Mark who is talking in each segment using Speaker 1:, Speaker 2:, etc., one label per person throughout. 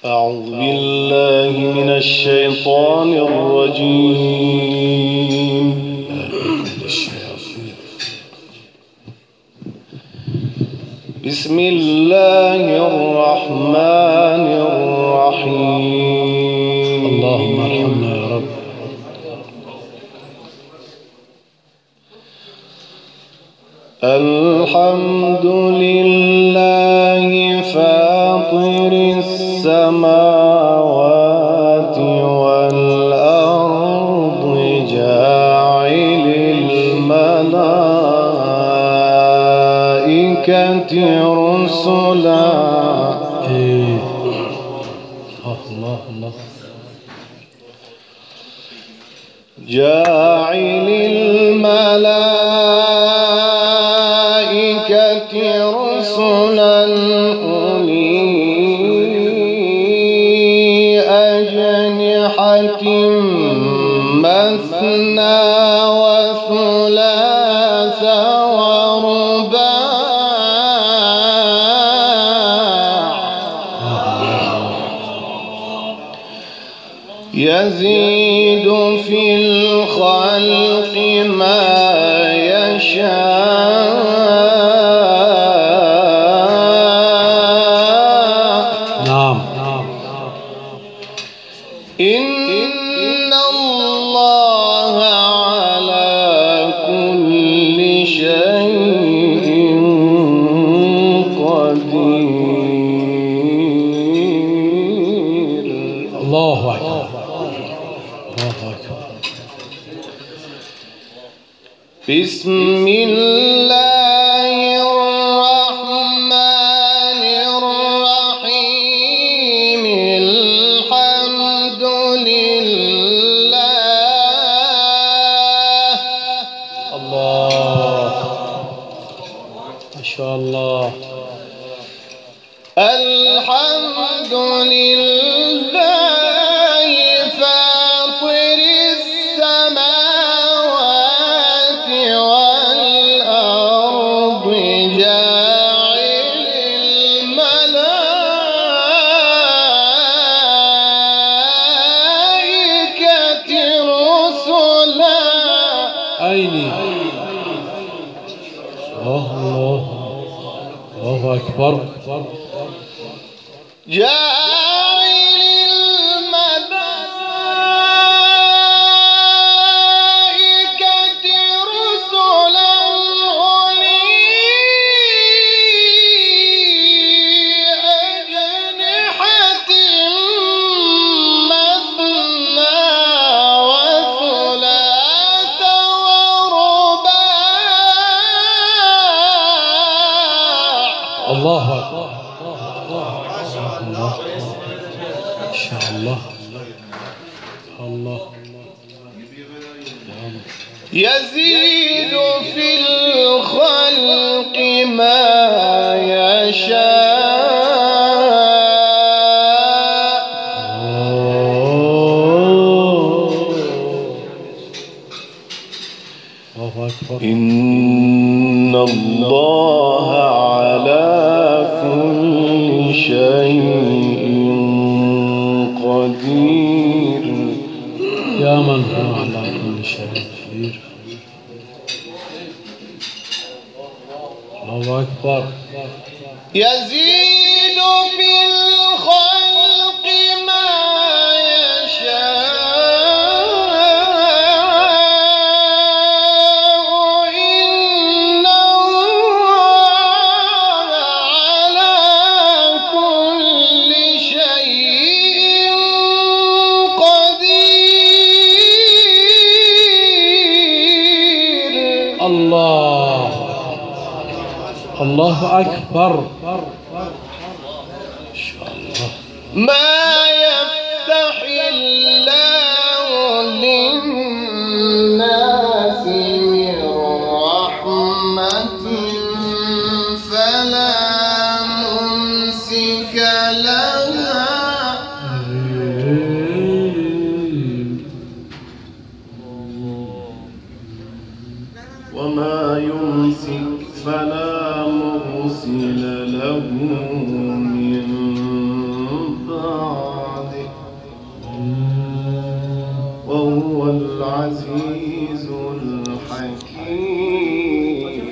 Speaker 1: أعوذ بالله من الشيطان الرجيم. بسم الله الرحمن الرحيم.
Speaker 2: اللهم ارحمنا يا رب.
Speaker 1: الحمد لله فاطر السماوات والأرض جاعل الملائكة رسلا.
Speaker 2: الله الله.
Speaker 1: جاعل الملائكة رسلا أولي أجنحة مثنى وثلاث ورباع يزيد في الخلق ما يشاء.
Speaker 2: نعم.
Speaker 1: إن الله على كل شيء قدير.
Speaker 2: الله أكبر. الله أكبر.
Speaker 1: بسم الله الرحمن الرحيم. الحمد لله.
Speaker 2: الله ما شاء الله.
Speaker 1: الحمد لله فاطر السماوات والأرض جاعل الملائكة رسلا.
Speaker 2: عيني. الله الله أكبر.
Speaker 1: جاعل الملائكة رسلا أولي أجنحة مثنى وثلاث ورباع.
Speaker 2: الله أكبر. الله ما شاء الله. الله
Speaker 1: يزيد في الخلق ما يشاء.
Speaker 2: الله أكبر.
Speaker 1: إن الله على كل شيء قدير.
Speaker 2: يا من هو على كل شيء قدير. الله أكبر.
Speaker 1: يزيد في الخلق ما يشاء. إن الله على كل شيء قدير.
Speaker 2: الله الله أكبر. إن شاء الله.
Speaker 1: ما يفتح الله للناس من رحمة فلا ممسك لها وما يمسك فلا مرسل له من بعد. العزيز الحكيم.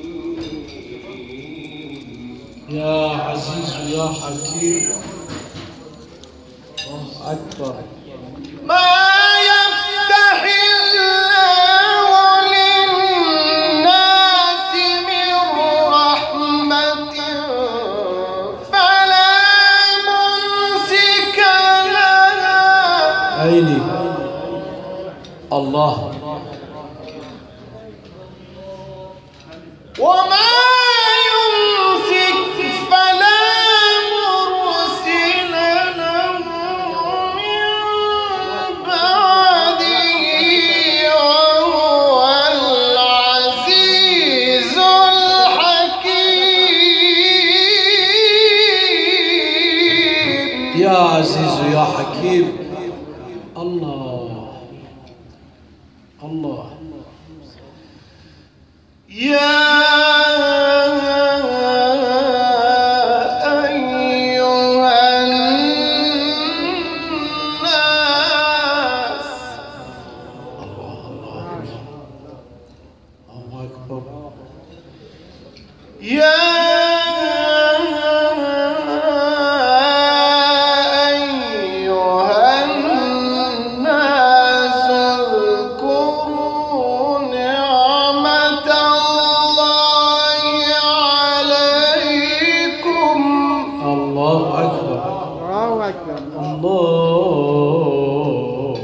Speaker 2: يا عزيز يا حكيم. الله أكبر.
Speaker 1: ما يفتح الله للناس من رحمة فلا ممسك لها.
Speaker 2: عيني الله.
Speaker 1: وما يمسك فلا مرسل له من بعده وهو العزيز الحكيم.
Speaker 2: يا عزيز يا حكيم. الله الله.
Speaker 1: يا أيها الناس.
Speaker 2: الله الله الله أكبر.
Speaker 1: يا أيها الناس اذكروا نعمة الله عليكم.
Speaker 2: الله أكبر.
Speaker 3: الله أكبر.
Speaker 2: الله.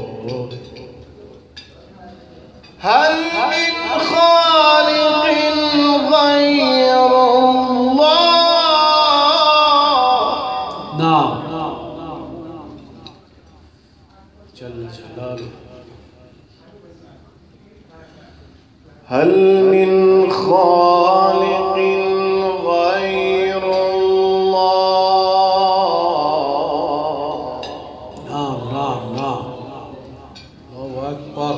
Speaker 1: هل من خالق غير الله؟
Speaker 2: نعم جل جلاله.
Speaker 1: هل من خالق غير الله؟
Speaker 2: نعم نعم نعم. الله أكبر.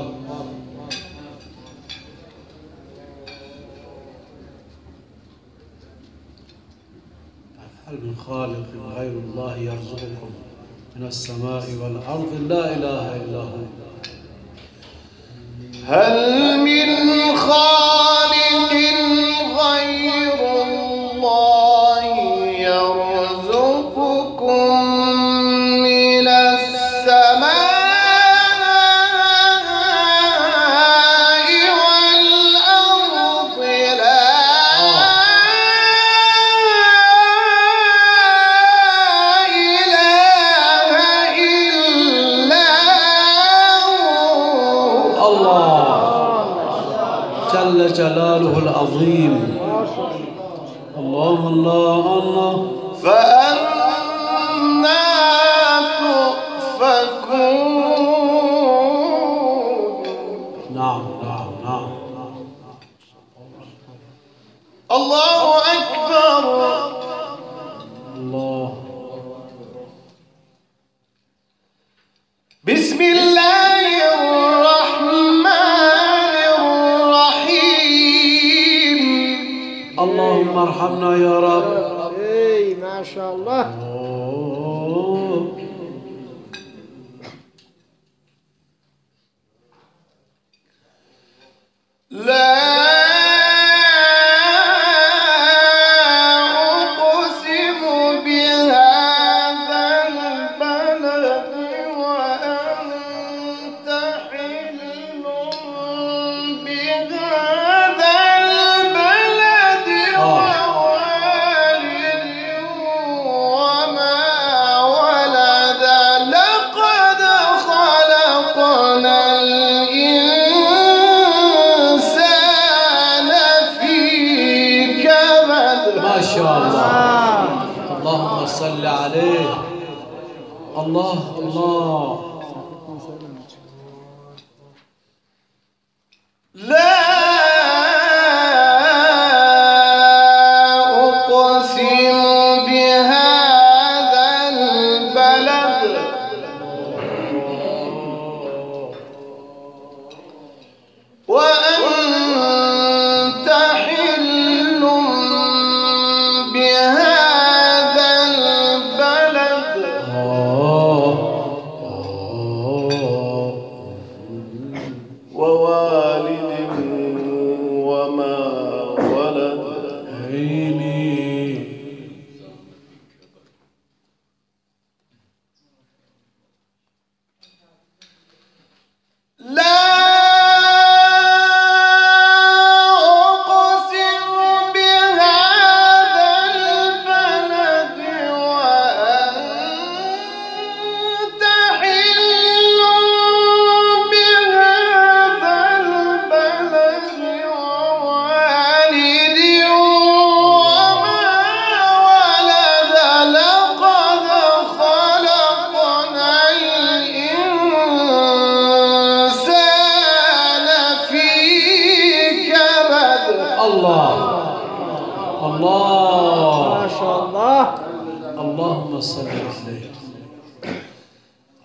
Speaker 2: هل من خالق غير الله يرزقكم من السماء والأرض لا إله إلا هو.
Speaker 1: هل من خالق غير الله يرزقكم من السماء والأرض لا إله إلا هو.
Speaker 2: الله جل جلاله العظيم. الله الله الله.
Speaker 1: فأنا تؤفكون.
Speaker 2: نعم نعم نعم.
Speaker 1: الله أكبر.
Speaker 2: الله.
Speaker 1: بسم الله الرحمن الرحيم.
Speaker 2: اللهم ارحمنا يا رب.
Speaker 3: إيه ما شاء الله.
Speaker 2: أوه.
Speaker 1: لا أقسم بهذا البلد وأنت حل بهذا البلد ووالد وما ولد. لقد خلقنا الإنسان في كبد.
Speaker 2: ما شاء الله. اللهم صل عليه. الله الله.
Speaker 1: لا أقسم بهذا البلد وأنت حل بهذا البلد.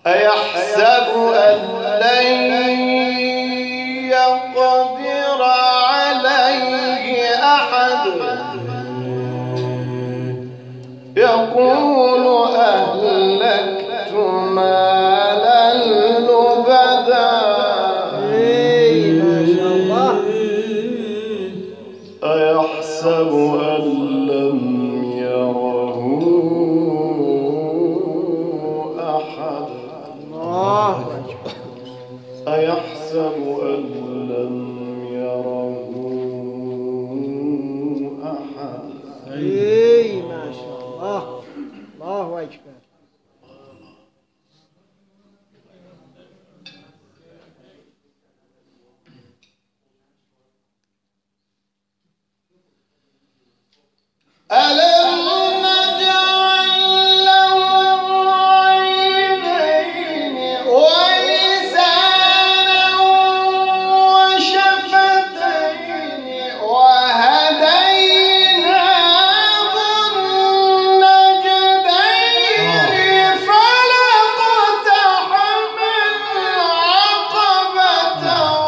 Speaker 1: أيحسب أن لن يقدر عليه أحد يقول أهلكت مالا لبدا
Speaker 3: ما شاء الله.
Speaker 1: أيحسب أن لم يره أحد
Speaker 3: الله أكبر.
Speaker 1: أيحسب أن لم يره أحد
Speaker 3: ما شاء الله. الله أكبر.
Speaker 1: ألم نجعل له عينين ولسانا وشفتين وهديناه النجدين فلاقتحم العقبة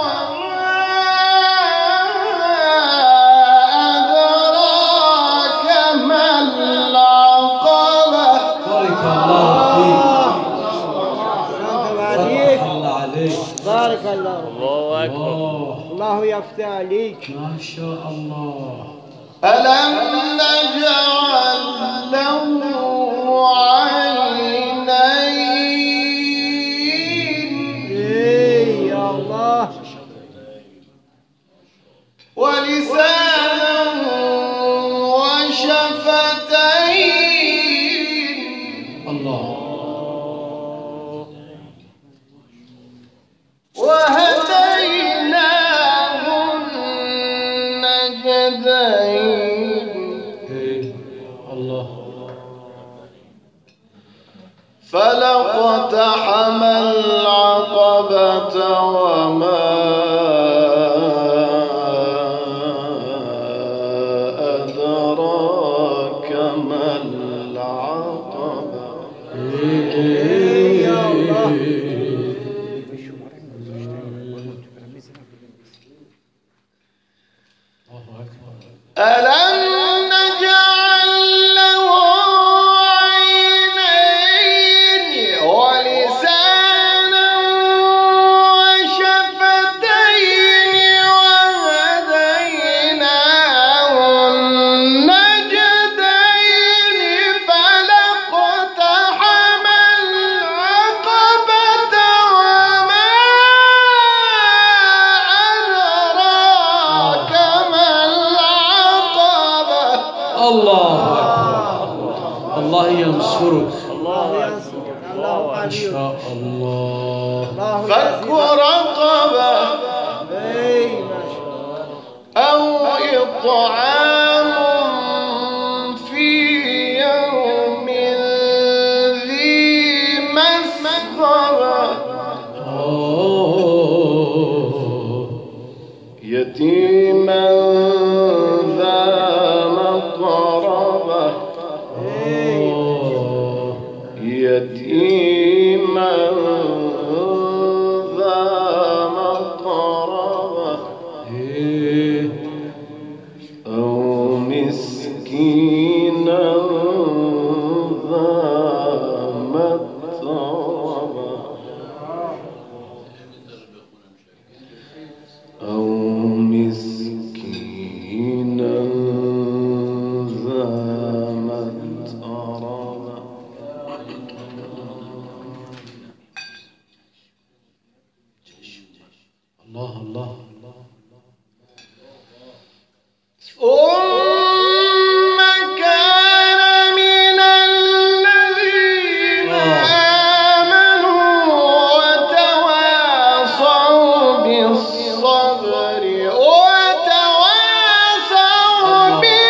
Speaker 3: بارك الله.
Speaker 4: الله أكبر.
Speaker 3: الله يفتح عليك.
Speaker 2: ما شاء الله.
Speaker 1: ألم نجعل له عينين
Speaker 3: يا الله.
Speaker 1: ولسانا وشفتين
Speaker 2: الله.
Speaker 1: وهديناه النجدين
Speaker 2: الله.
Speaker 1: فلاقتحم العقبة وما أدراك ما العقبة
Speaker 3: يا الله.
Speaker 1: ألم نجعل له عينين ولسانا وشفتين وهديناه النجدين فلاقتحم العقبة وما أدراك ما العقبة
Speaker 2: الله أكبر. الله ينصرك.
Speaker 3: الله ينصرك. الله
Speaker 2: ما
Speaker 3: عليك.
Speaker 2: شاء الله.
Speaker 3: الله
Speaker 1: فك
Speaker 3: يزيدك.
Speaker 1: رقبة
Speaker 3: ما شاء الله.
Speaker 1: أو إطعام في يوم ذي مسغبة يتيما ذا مقربة يتيما ذا مقربة أو مسكينا ذا متربة أو مسكينا ذا متربة
Speaker 2: الله الله.
Speaker 1: ثم كان من الذين آمنوا وتواصوا بالصبر وتواصوا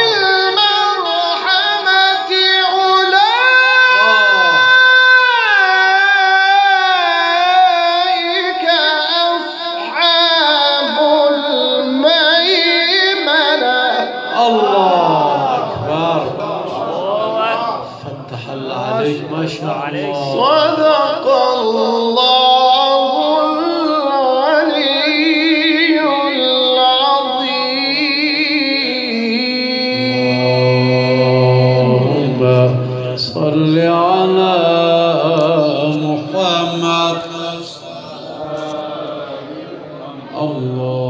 Speaker 1: بالمرحمة أولئك أصحاب الميمنة
Speaker 2: الله أكبر. فتح الله عليك. ما شاء الله.
Speaker 1: صدق الله
Speaker 2: صل على محمد. الله